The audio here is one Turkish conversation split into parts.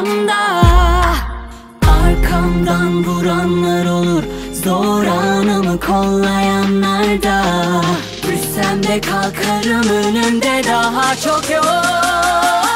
anda. Arkamdan vuranlar olur, zor anımı kollayanlar da. Düşsem de kalkarım, önümde daha çok yol var.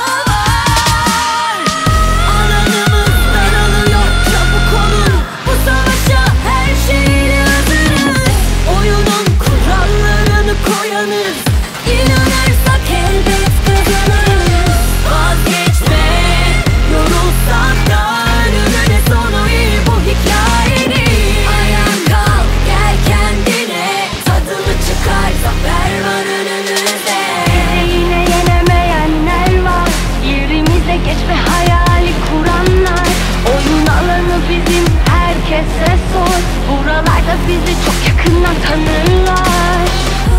Alanımızdan alıyor, çabuk olun, bu savaşa her şeyle hazırız. Oyunun kurallarını koyanız, İnanırsak elbet kazanırız. Vazgeçme, yorulsak da önüne sonu iyi bu hikayenin. Ayağa kalk, gel kendine, tadını çıkar, zafer var önümüzde. Yine yenemeyenler var, yerimize geçme hayali kuranlar. Oyun alanı bizim, herkese sor. Buralarda bizi çok yakından tanırlar.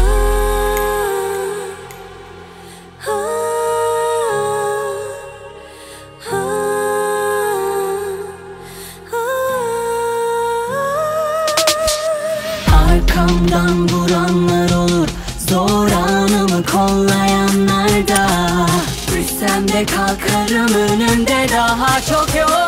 Arkamdan vuranlar olur, zor anımı kollayanlar da. Düşsem de kalkarım, önümde daha çok yol